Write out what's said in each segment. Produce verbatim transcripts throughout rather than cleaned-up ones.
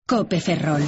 COPE Ferrol.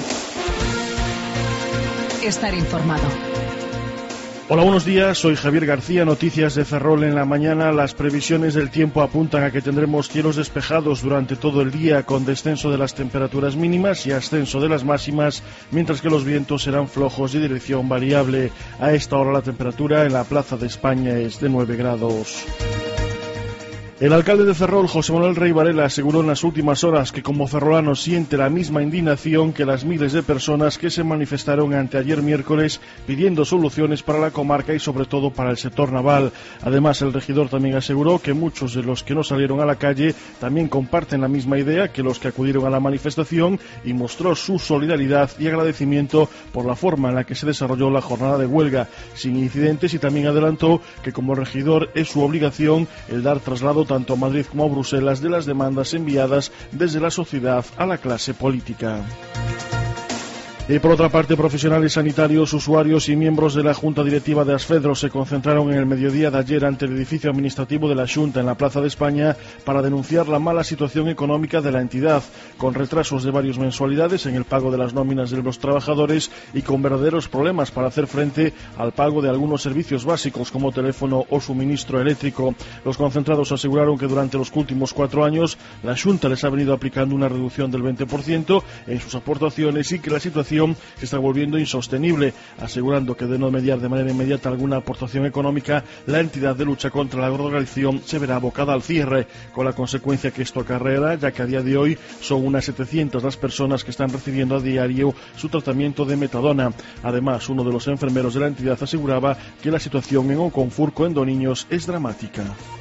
Estar informado. Hola, buenos días, soy Javier García, noticias de Ferrol en la mañana. Las previsiones del tiempo apuntan a que tendremos cielos despejados durante todo el día, con descenso de las temperaturas mínimas y ascenso de las máximas, mientras que los vientos serán flojos de dirección variable. A esta hora la temperatura en la Plaza de España es de nueve grados. El alcalde de Ferrol, José Manuel Rey Varela, aseguró en las últimas horas que como ferrolano siente la misma indignación que las miles de personas que se manifestaron anteayer miércoles pidiendo soluciones para la comarca y sobre todo para el sector naval. Además, el regidor también aseguró que muchos de los que no salieron a la calle también comparten la misma idea que los que acudieron a la manifestación y mostró su solidaridad y agradecimiento por la forma en la que se desarrolló la jornada de huelga sin incidentes, y también adelantó que como regidor es su obligación el dar traslado tanto a Madrid como a Bruselas de las demandas enviadas desde la sociedad a la clase política. Y por otra parte, profesionales sanitarios, usuarios y miembros de la Junta Directiva de Asfedro se concentraron en el mediodía de ayer ante el edificio administrativo de la Xunta en la Plaza de España para denunciar la mala situación económica de la entidad, con retrasos de varias mensualidades en el pago de las nóminas de los trabajadores y con verdaderos problemas para hacer frente al pago de algunos servicios básicos como teléfono o suministro eléctrico. Los concentrados aseguraron que durante los últimos cuatro años la Xunta les ha venido aplicando una reducción del veinte por ciento en sus aportaciones y que la situación se está volviendo insostenible, asegurando que de no mediar de manera inmediata alguna aportación económica, la entidad de lucha contra la drogadicción se verá abocada al cierre, con la consecuencia que esto acarreará, ya que a día de hoy son unas setecientas las personas que están recibiendo a diario su tratamiento de metadona. Además, uno de los enfermeros de la entidad aseguraba que la situación en Oconfurco, en Doniños, es dramática.